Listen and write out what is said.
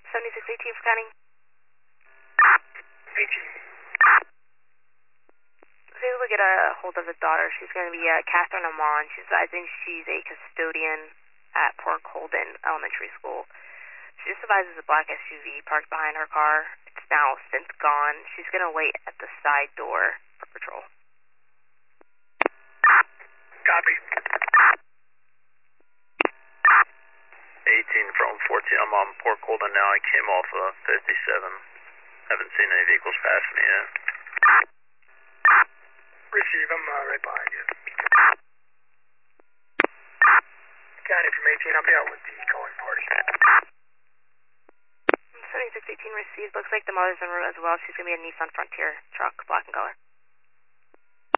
7618 for counting. 18. Let's able to get a hold of the daughter. She's going to be Catherine Amon. I think she's a custodian at Port Colden Elementary School. She just advises a black SUV parked behind her car. It's now since gone. She's going to wait at the side door for patrol. Copy. 18 from 14. I'm on Port Colden now. I came off of 57. Haven't seen any vehicles pass me yet. Receive, I'm right behind you. County from 18, I'll be out with the calling party. 7618 received. Looks like the mother's en route as well. She's going to be a Nissan Frontier truck, black in color.